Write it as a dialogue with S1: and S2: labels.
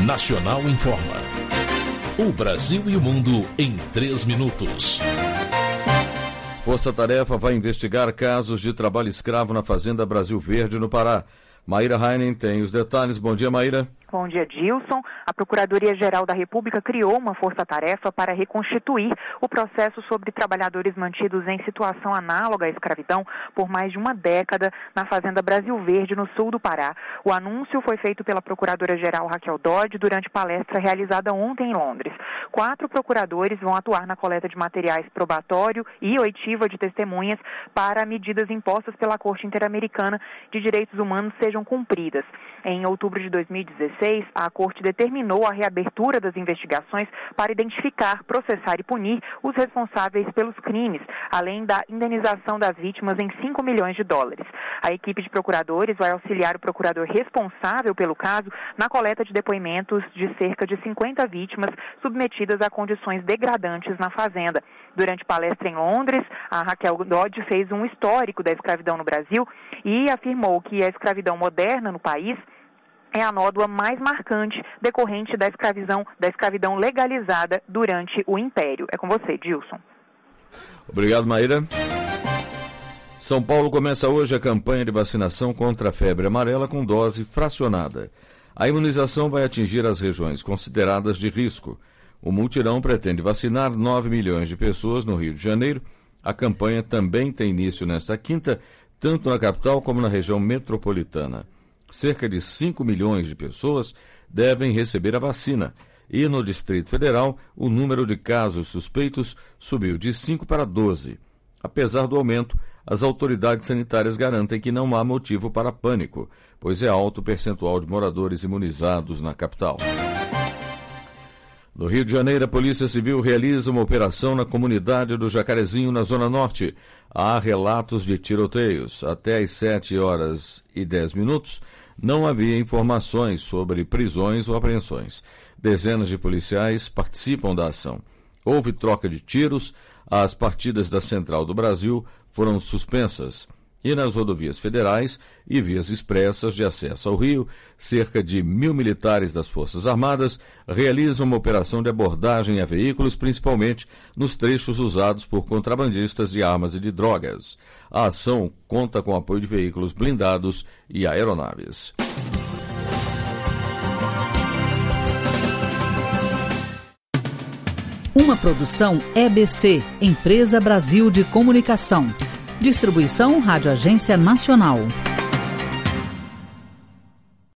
S1: Nacional informa. O Brasil e o mundo em 3 minutos.
S2: Força Tarefa vai investigar casos de trabalho escravo na Fazenda Brasil Verde, no Pará. Maíra Heinen tem os detalhes. Bom dia, Maíra.
S3: Bom dia, Dilson. A Procuradoria-Geral da República criou uma força-tarefa para reconstituir o processo sobre trabalhadores mantidos em situação análoga à escravidão por mais de uma década na Fazenda Brasil Verde, no sul do Pará. O anúncio foi feito pela Procuradora-Geral Raquel Dodge durante palestra realizada ontem em Londres. 4 procuradores vão atuar na coleta de materiais probatório e oitiva de testemunhas para medidas impostas pela Corte Interamericana de Direitos Humanos sejam cumpridas. Em outubro de 2016, a Corte determinou a reabertura das investigações para identificar, processar e punir os responsáveis pelos crimes, além da indenização das vítimas em $5 milhões. A equipe de procuradores vai auxiliar o procurador responsável pelo caso na coleta de depoimentos de cerca de 50 vítimas submetidas a condições degradantes na fazenda. Durante palestra em Londres, a Raquel Dodge fez um histórico da escravidão no Brasil e afirmou que a escravidão moderna no país é a nódoa mais marcante decorrente da escravidão legalizada durante o Império. É com você, Dilson.
S2: Obrigado, Maíra. São Paulo começa hoje a campanha de vacinação contra a febre amarela com dose fracionada. A imunização vai atingir as regiões consideradas de risco. O mutirão pretende vacinar 9 milhões de pessoas no Rio de Janeiro. A campanha também tem início nesta quinta, tanto na capital como na região metropolitana. Cerca de 5 milhões de pessoas devem receber a vacina. E no Distrito Federal, o número de casos suspeitos subiu de 5 para 12. Apesar do aumento, as autoridades sanitárias garantem que não há motivo para pânico, pois é alto o percentual de moradores imunizados na capital. No Rio de Janeiro, a Polícia Civil realiza uma operação na comunidade do Jacarezinho, na Zona Norte. Há relatos de tiroteios. Até às 7h10, não havia informações sobre prisões ou apreensões. Dezenas de policiais participam da ação. Houve troca de tiros, as partidas da Central do Brasil foram suspensas. E nas rodovias federais e vias expressas de acesso ao Rio, cerca de 1.000 militares das Forças Armadas realizam uma operação de abordagem a veículos, principalmente nos trechos usados por contrabandistas de armas e de drogas. A ação conta com apoio de veículos blindados e aeronaves.
S4: Uma produção EBC, Empresa Brasil de Comunicação. Distribuição Rádio Agência Nacional.